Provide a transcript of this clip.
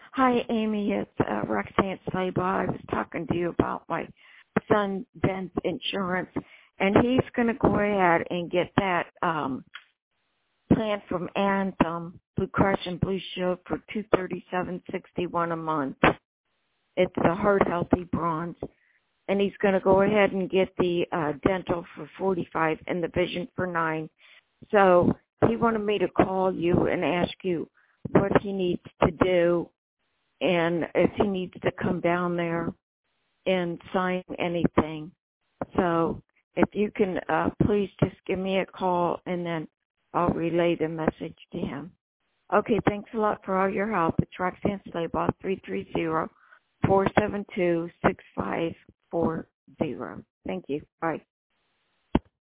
Hi, Amy. It's Roxanne Slabaugh. I was talking to you about my son Ben's insurance, and he's going to go ahead and get that plan from Anthem, Blue Cross and Blue Shield for $237.61 a month. It's the Heart Healthy Bronze, and he's going to go ahead and get the dental for $45 and the vision for $9. So he wanted me to call you and ask you what he needs to do and if he needs to come down there and sign anything. So if you can please just give me a call, and then I'll relay the message to him. Okay, thanks a lot for all your help. It's Roxanne Slabaugh, 330-472-6540. Thank you. Bye.